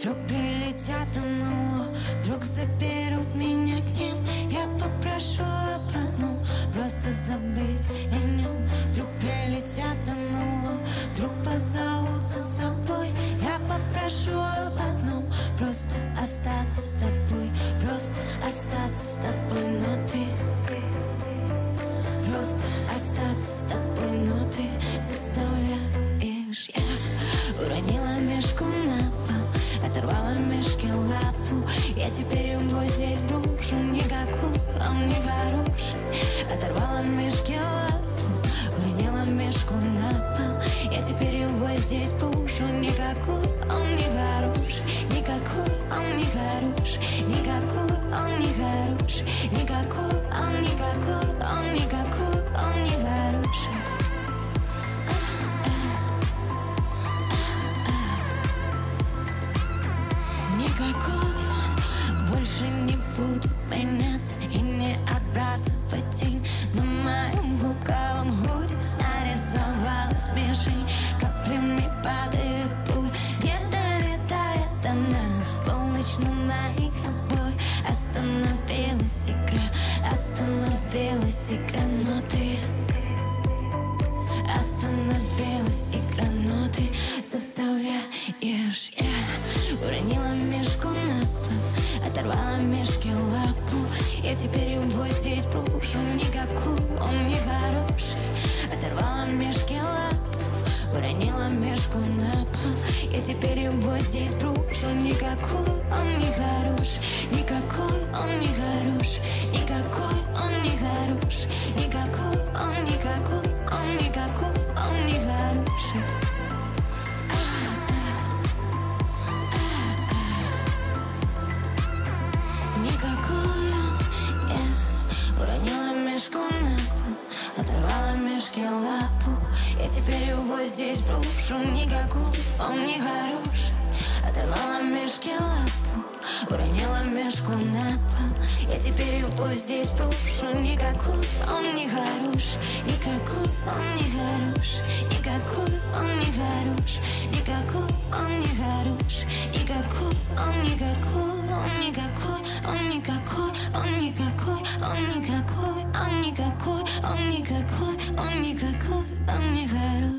Вдруг прилетят НЛО, вдруг заберут меня к ним. Я попрошу об одном, просто забыть о нем. Вдруг прилетят НЛО, вдруг позовут за собой. Я попрошу об одном, просто остаться с тобой. Просто остаться с тобой, но ты просто остаться с тобой, но ты заставляешь. Я уронила мешку на пол, оторвала мешке лапу. Я теперь его здесь брошу, никакой он не хороший. Оторвала мешке лапу, уронила мешку на пол. Я теперь его здесь брошу, никакой он не хороший. Никакой он не хороший, никакой он не хороший. Никакой он, никакой он, никакой он не хороший. Никакой он больше не будут меняться и не отбрасывать тень. На моем лукавом худе нарисовалась мишень. Каплями падает пуль, не долетает до нас. Полночь на моих обоих. Остановилась игра, но ты остановилась игра, но ты заставляешь. Я уронила мешку на пол, оторвала мешке лапу. Я теперь его здесь брошу, никакой он не хороший. Оторвала мешке лапу, уронила мешку на пол. Я теперь его здесь брошу, никакой он не хороший. Никакой он не хороший, никакой он не хороший. Никакой он, никакой он, никакой он не хороший. Никакой он, я уронила мешку на пол, оторвала мешке лапу. Я теперь его здесь брошу, никакой он не хороший. Оторвала мешке лапу, уронила мешку на пол. Я теперь его здесь брошу, никакой он не хороший. Никакой он не хороший, никакой он не хороший. Никакой он не хороший, никакой он, никакой он, никакой он, никакой он, никакой он, никакой он, никакой он, никакой он, никакой он не хороший.